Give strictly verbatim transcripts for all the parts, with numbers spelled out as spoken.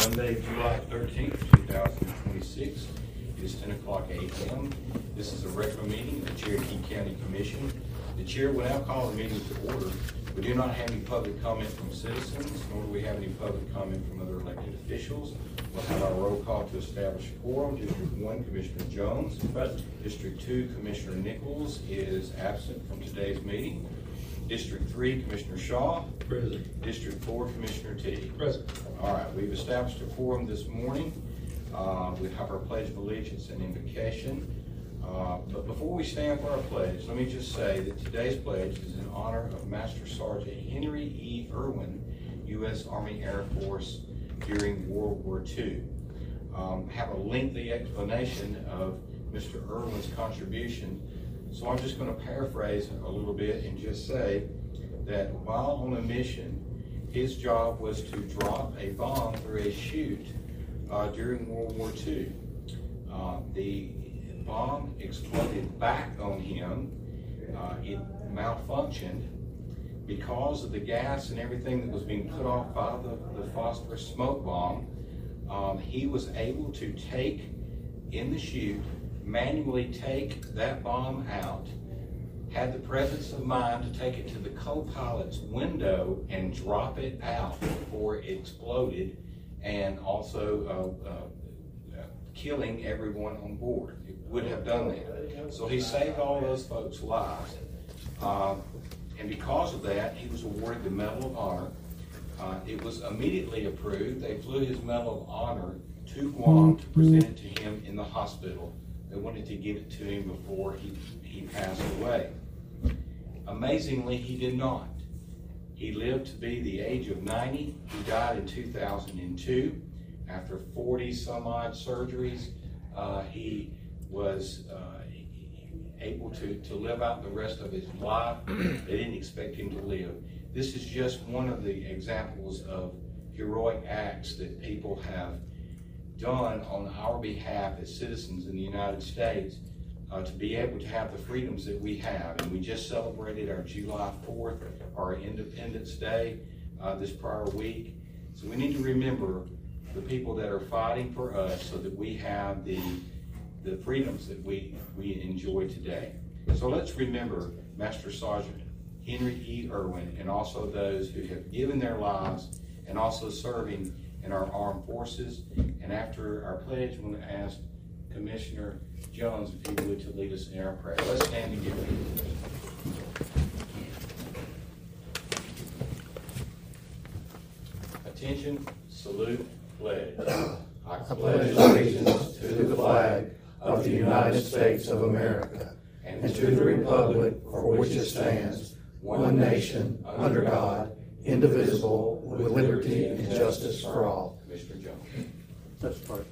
Monday, July thirteenth, two thousand twenty-six. It is ten o'clock a m This is a regular meeting of the Cherokee County Commission. The chair will now call the meeting to order. We do not have any public comment from citizens, nor do we have any public comment from other elected officials. We'll have our roll call to establish a quorum. District one, Commissioner Jones. Present. District two, Commissioner Nichols is absent from today's meeting. District three, Commissioner Shaw. Present. District four, Commissioner T. Present. All right, we've established a quorum this morning. Uh, we have our Pledge of Allegiance and invocation. Uh, but before we stand for our pledge, let me just say that today's pledge is in honor of Master Sergeant Henry E. Irwin, U S Army Air Force during World War Two. Um, have a lengthy explanation of Mister Irwin's contribution, so I'm just going to paraphrase a little bit and just say that while on a mission, his job was to drop a bomb through a chute uh, during World War Two. Uh, the bomb exploded back on him. Uh, it malfunctioned. Because of the gas and everything that was being put off by the, the phosphorus smoke bomb, um, he was able to take in the chute, manually take that bomb out, had the presence of mind to take it to the co-pilot's window and drop it out before it exploded, and also uh, uh, killing everyone on board. It would have done that. So he saved all those folks' lives. Uh, And because of that, he was awarded the Medal of Honor. Uh, it was immediately approved. They flew his Medal of Honor to Guam to present it to him in the hospital. They wanted to give it to him before he, he passed away. Amazingly, he did not. He lived to be the age of ninety. He died in two thousand two. After forty some odd surgeries, uh, he was uh, able to, to live out the rest of his life. They didn't expect him to live. This is just one of the examples of heroic acts that people have done on our behalf as citizens in the United States uh, to be able to have the freedoms that we have. And we just celebrated our July fourth, our Independence Day, uh, this prior week. So we need to remember the people that are fighting for us so that we have the the freedoms that we, we enjoy today. So let's remember Master Sergeant Henry E. Irwin and also those who have given their lives and also serving in our armed forces. And after our pledge, I'm going to ask Commissioner Jones if he would to lead us in our prayer. Let's stand together. Attention, salute, pledge. I pledge allegiance to the flag of the United States of America, and to the republic for which it stands, one nation, under God, indivisible, with liberty and justice for all. Commissioner Jones. Let's pray.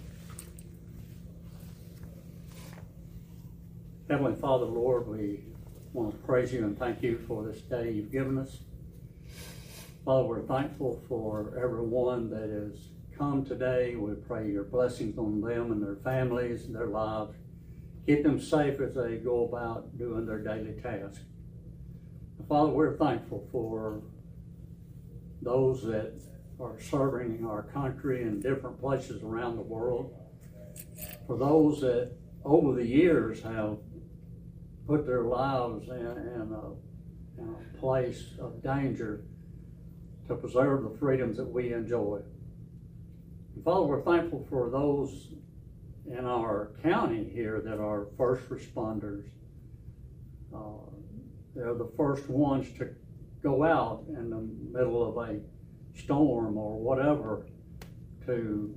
Heavenly Father, Lord, we want to praise you and thank you for this day you've given us. Father, we're thankful for everyone that has come today. We pray your blessings on them and their families and their lives. Keep them safe as they go about doing their daily tasks. Father, we're thankful for those that are serving our country in different places around the world. For those that over the years have put their lives in, in, a, in a place of danger to preserve the freedoms that we enjoy. Father, we're thankful for those in our county here that are first responders. Uh, they're the first ones to go out in the middle of a storm or whatever to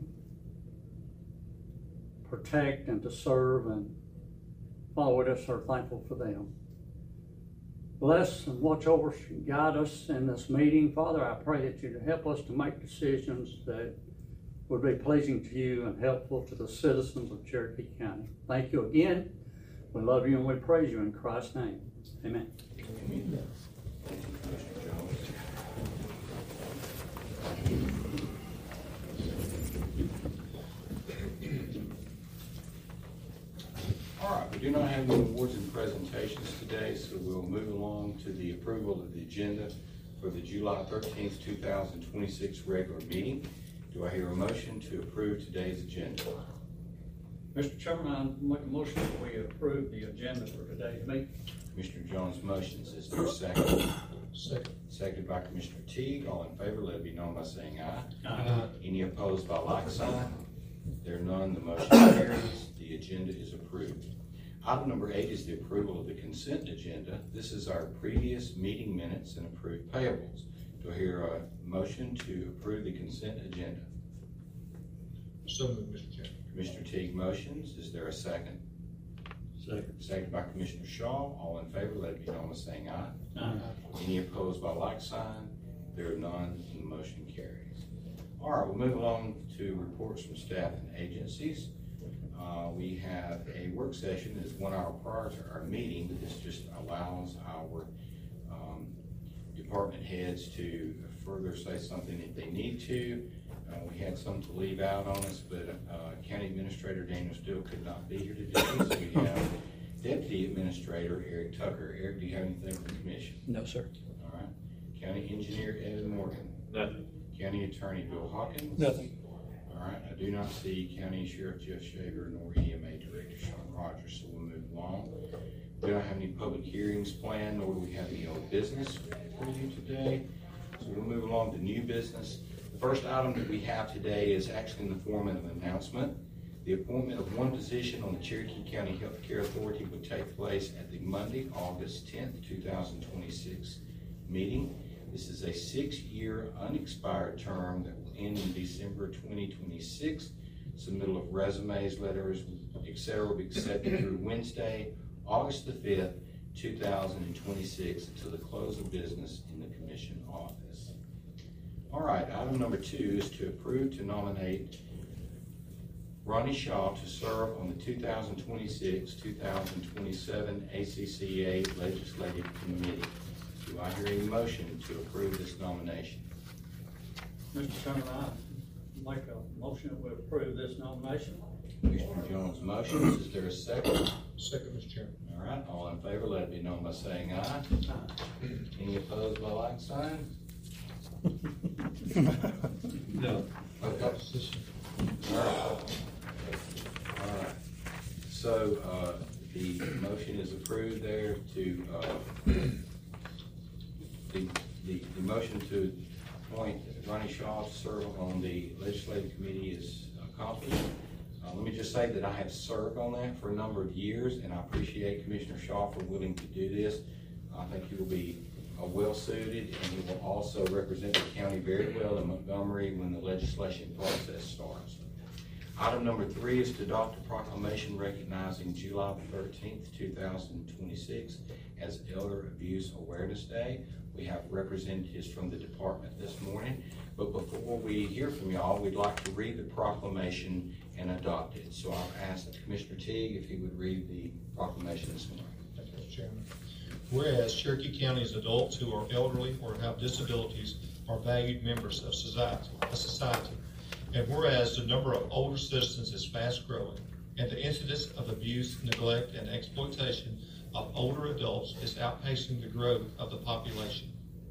protect and to serve. And Father, we're just so thankful for them. Bless and watch over us and guide us in this meeting. Father, I pray that you'd help us to make decisions that would be pleasing to you and helpful to the citizens of Cherokee County. Thank you again. We love you and we praise you in Christ's name. Amen. Amen. Thank you, Commissioner Jones. All right, we do not have any awards and presentations today, so we'll move along to the approval of the agenda for the July thirteenth, two thousand twenty-six regular meeting. Do I hear a motion to approve today's agenda? Mister Chairman, I make a motion that we approve the agenda for today's meeting. Commissioner Jones motions. Is there a second? Second. Seconded by Commissioner Teague. All in favor, let it be known by saying aye. Aye. Any opposed by like sign? There are none, the motion carries. The agenda is approved. Item number eight is the approval of the consent agenda. This is our previous meeting minutes and approved payables. Do I hear a motion to approve the consent agenda? So moved, Mister Chairman. Commissioner Teague motions. Is there a second? Second. Seconded by Commissioner Shaw. All in favor, let it be known by saying aye. Aye. Any opposed by like sign? There are none, and the motion carries. All right, we'll move along to reports from staff and agencies. Uh, we have a work session that is one hour prior to our meeting. This just allows our um, department heads to further say something if they need to. Uh, we had some to leave out on us, but uh, County Administrator Daniel Still could not be here today. So we have Deputy Administrator Eric Tucker. Eric, do you have anything from the commission? No, sir. All right. County Engineer Evan Morgan. Nothing. County Attorney Bill Hawkins. Nothing. All right. I do not see County Sheriff Jeff Shaver nor E M A Director Sean Rogers, so we'll move along. We don't have any public hearings planned, nor do we have any old business for you today. So we'll move along to new business. The first item that we have today is actually in the form of an announcement. The appointment of one position on the Cherokee County Healthcare Authority would take place at the Monday, August tenth, two thousand twenty-six meeting. This is a six-year unexpired term that will end in December twenty twenty-six. Submittal of resumes, letters, et cetera will be accepted through Wednesday, August the fifth, two thousand twenty-six, until the close of business in the commission office. All right, item number two is to approve to nominate Ronnie Shaw to serve on the two thousand twenty-six two thousand twenty-seven A C C A Legislative Committee. Do I hear a motion to approve this nomination? Mister Chairman, I make a motion that we approve this nomination. Commissioner Jones motions. Is there a second? Second, Mister Chairman. All right, all in favor, let it be known by saying aye. Aye. Any opposed by like sign? No. Okay. All right. All right. So, uh, the motion is approved there to, uh, the, the, the motion to appoint Ronnie Shaw to serve on the legislative committee is accomplished. Uh, let me just say that I have served on that for a number of years, and I appreciate Commissioner Shaw for willing to do this. I think he will be uh, well suited, and he will also represent the county very well in Montgomery when the legislation process starts. Item number three is to adopt a proclamation recognizing July thirteenth, two thousand twenty-six as Elder Abuse Awareness Day. We have representatives from the department this morning, but before we hear from y'all, we'd like to read the proclamation and adopt it. So I've asked Commissioner Teague if he would read the proclamation this morning. Thank you, Mister Chairman. Whereas Cherokee County's adults who are elderly or have disabilities are valued members of society, a society. And whereas the number of older citizens is fast growing, and the incidence of abuse, neglect, and exploitation of older adults is outpacing the growth of the population.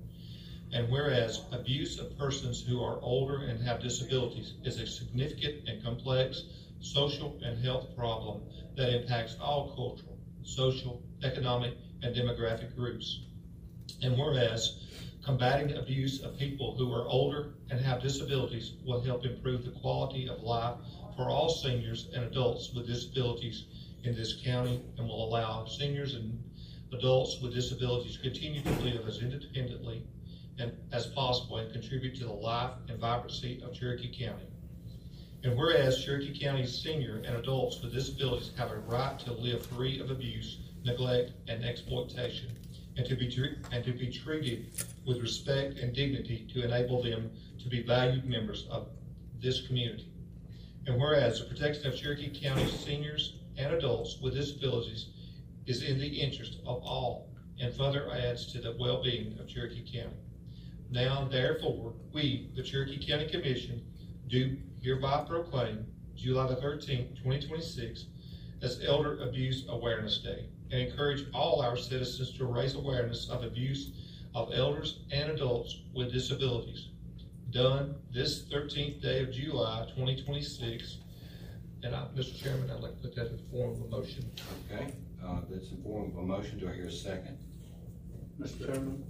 And whereas abuse of persons who are older and have disabilities is a significant and complex social and health problem that impacts all cultural, social, economic, and demographic groups. And whereas combating abuse of people who are older and have disabilities will help improve the quality of life for all seniors and adults with disabilities in this county, and will allow seniors and adults with disabilities to continue to live as independently and as possible and contribute to the life and vibrancy of Cherokee County. And whereas Cherokee County's senior and adults with disabilities have a right to live free of abuse, neglect, and exploitation, and to be and to be treated with respect and dignity to enable them to be valued members of this community. And whereas the protection of Cherokee County's seniors and adults with disabilities is in the interest of all and further adds to the well-being of Cherokee County. Now, therefore, we, the Cherokee County Commission, do hereby proclaim July the thirteenth, twenty twenty-six as Elder Abuse Awareness Day, and encourage all our citizens to raise awareness of abuse of elders and adults with disabilities. done this thirteenth day of July, twenty twenty-six. And I, Mister Chairman, I'd like to put that in the form of a motion. Okay, uh, that's in form of a motion. Do I hear a second? Mister Chairman?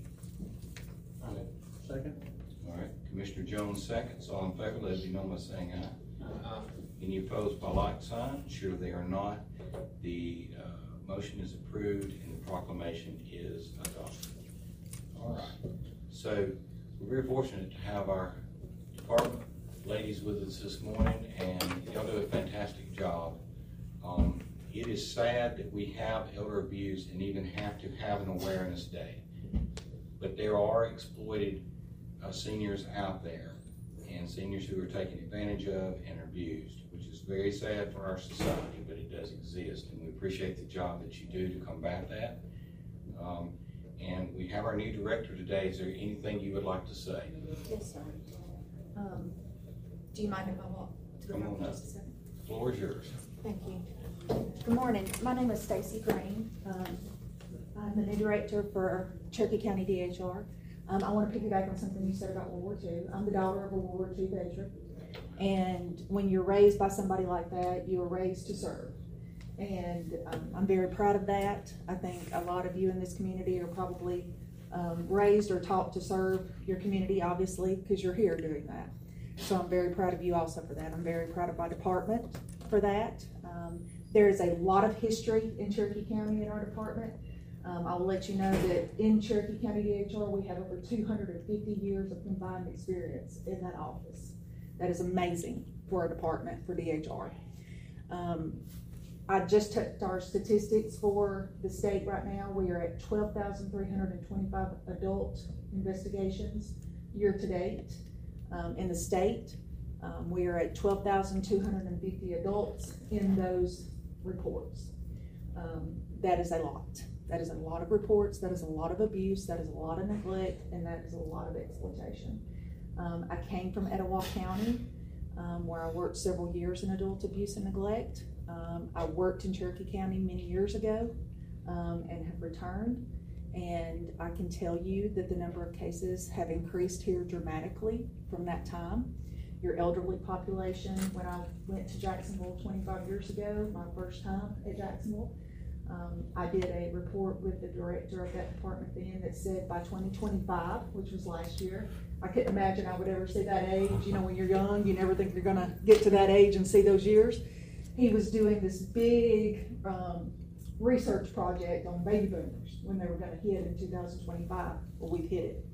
Second? All right, Commissioner Jones seconds. All in favor, let it be known by saying aye. Uh, Any opposed by like sign? Sure they are not. The uh, motion is approved and the proclamation is adopted. All right, so we're very fortunate to have our department ladies with us this morning, and y'all do a fantastic job. Um, it is sad that we have elder abuse and even have to have an awareness day, but there are exploited uh, seniors out there, and seniors who are taken advantage of and abused, which is very sad for our society, but it does exist, and we appreciate the job that you do to combat that. Um, and we have our new director today. Is there anything you would like to say? Yes, sir. Um, do you mind if I walk to the Come front on for up. just a second? The floor is yours. Thank you. Good morning. My name is Stacy Green. Um, I'm the new director for Cherokee County D H R. Um, I want to piggyback on something you said about World War Two. I'm the daughter of a World War Two veteran. And when you're raised by somebody like that, you are raised to serve. And um, I'm very proud of that. I think a lot of you in this community are probably um, raised or taught to serve your community, obviously, because you're here doing that. So I'm very proud of you also for that. I'm very proud of my department for that. Um, there is a lot of history in Cherokee County in our department. Um, I will let you know that in Cherokee County D H R, we have over two hundred fifty years of combined experience in that office. That is amazing for our department, for D H R. Um, I just took our statistics for the state right now. We are at twelve thousand three hundred twenty-five adult investigations year to date. Um, in the state, um, we are at twelve thousand two hundred fifty adults in those reports. Um, that is a lot. That is a lot of reports, that is a lot of abuse, that is a lot of neglect, and that is a lot of exploitation. Um, I came from Etowah County, um, where I worked several years in adult abuse and neglect. Um, I worked in Cherokee County many years ago um, and have returned. And I can tell you that the number of cases have increased here dramatically from that time. Your elderly population, when I went to Jacksonville twenty-five years ago, my first time at Jacksonville, um, I did a report with the director of that department then that said by twenty twenty-five, which was last year, I couldn't imagine I would ever see that age. You know, when you're young, you never think you're gonna get to that age and see those years. He was doing this big um, research project on baby boomers when they were gonna hit in two thousand twenty-five. Well, we've hit it.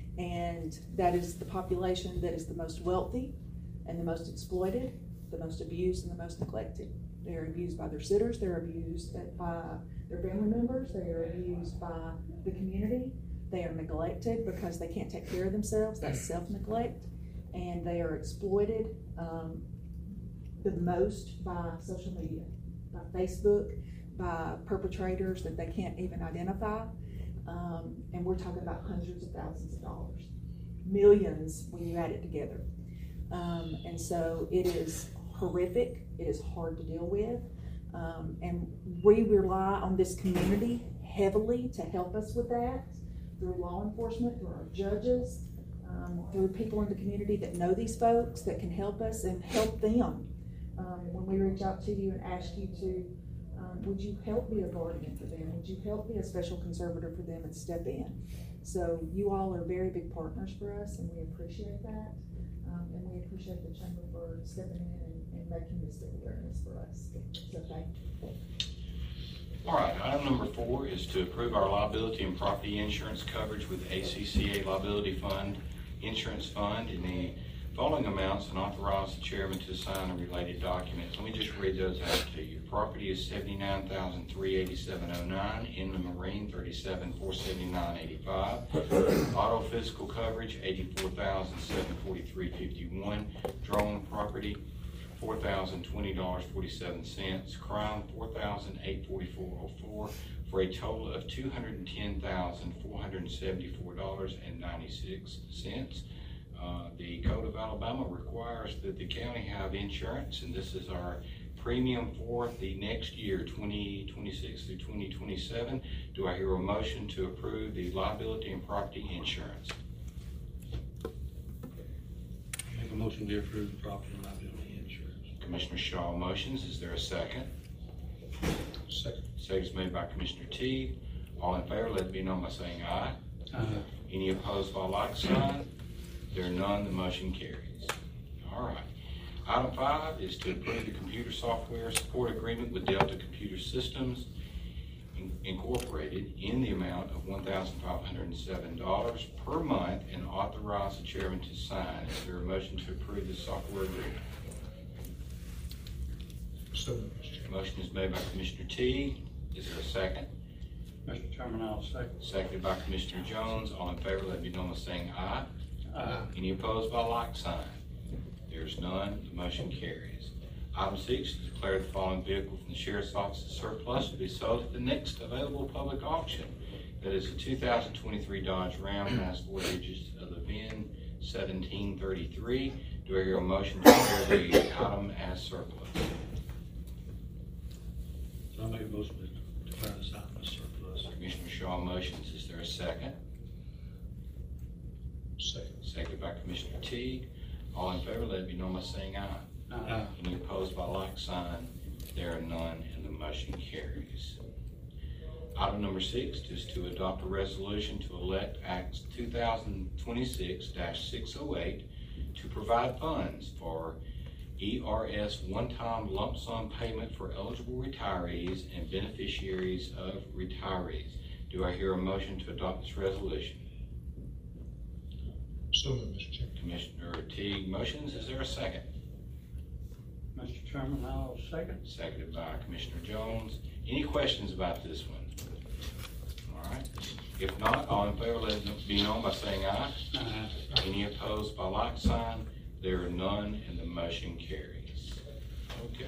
And that is the population that is the most wealthy and the most exploited, the most abused and the most neglected. They are abused by their sitters, they're abused by their family members, they are abused by the community, they are neglected because they can't take care of themselves, that's self-neglect, and they are exploited um, the most by social media, by Facebook, by perpetrators that they can't even identify. Um, and we're talking about hundreds of thousands of dollars, millions when you add it together. Um, and so it is horrific, it is hard to deal with. Um, and we rely on this community heavily to help us with that, through law enforcement, through our judges, um, through people in the community that know these folks, that can help us and help them. Um, when we reach out to you and ask you to, um, would you help be a guardian for them? Would you help be a special conservator for them and step in? So you all are very big partners for us, and we appreciate that. Um, and we appreciate the chamber for stepping in and, and making this big awareness for us. So thank you. All right, item number four is to approve our liability and property insurance coverage with A C C A Liability Fund Insurance Fund in the following amounts, and authorize the chairman to sign the related documents. Let me just read those out to you. Property is seventy-nine thousand three hundred eighty-seven dollars and nine cents. Inland Marine, thirty-seven thousand four hundred seventy-nine dollars and eighty-five cents. Auto physical coverage, eighty-four thousand seven hundred forty-three dollars and fifty-one cents. Drone property, four thousand twenty dollars and forty-seven cents. Crime, four thousand eight hundred forty-four dollars and four cents, for a total of two hundred ten thousand four hundred seventy-four dollars and ninety-six cents. Uh, the Code of Alabama requires that the county have insurance, and this is our premium for the next year, twenty twenty-six through twenty twenty-seven. Do I hear a motion to approve the liability and property insurance? motion to approve the property and liability insurance. Commissioner Shaw motions. Is there a second? Second. Second is made by Commissioner Teague. All in favor, let it be known by saying aye. Uh, Any opposed by like sign? There are none, the motion carries. All right. Item five is to approve the computer software support agreement with Delta Computer Systems In- Incorporated in the amount of one thousand five hundred seven dollars per month and authorize the chairman to sign. Is there a motion to approve the software agreement? So moved, Mister Chairman. Motion is made by Commissioner Teague. Is there a second? Mister Chairman, I'll second. Seconded by Commissioner Jones. All in favor, let it be known by saying aye. Uh, Any opposed by like sign? There's none, the motion carries. Item six, to declare the following vehicle from the Sheriff's Office as surplus to be sold at the next available public auction. That is a two thousand twenty-three Dodge Ram, last four digits of the V I N seventeen thirty-three. Do I hear a motion to declare the item as surplus? So I make a motion to declare this item as surplus. Commissioner Shaw motions. Is there a second? Second. Seconded by Commissioner Teague. All in favor, let it be known by saying aye. uh, Any opposed by like sign? There are none, and the motion carries. Item number six is to adopt a resolution to elect Act two thousand twenty-six dash six oh eight to provide funds for E R S one-time lump sum payment for eligible retirees and beneficiaries of retirees. Do I hear a motion to adopt this resolution? So moved, Mister Chairman. Commissioner Teague motions. Is there a second? Mister Chairman, I'll second. Seconded by Commissioner Jones. Any questions about this one? All right. If not, all in favor, let it be known by saying aye. Uh, Any opposed by like sign? There are none, and the motion carries. Okay.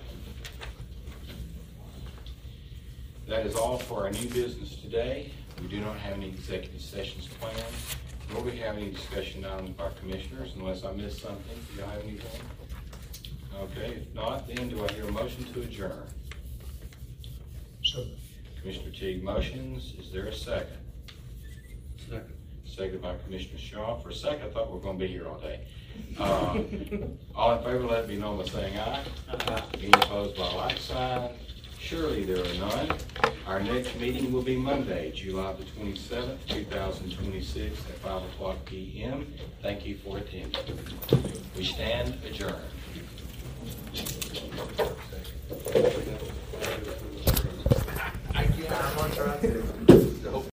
That is all for our new business today. We do not have any executive sessions planned, nor do we have any discussion items by commissioners, unless I missed something. Do y'all have anything? Okay, if not, then do I hear a motion to adjourn? So moved. Commissioner Teague motions. Is there a second? Second. Seconded by Commissioner Shaw. For a second, I thought we were going to be here all day. Uh, all in favor, let it be known by saying aye. uh, Any opposed by like sign? Surely there are none. Our next meeting will be Monday, July the twenty-seventh, two thousand twenty-six at five o'clock p m Thank you for attending. We stand adjourned.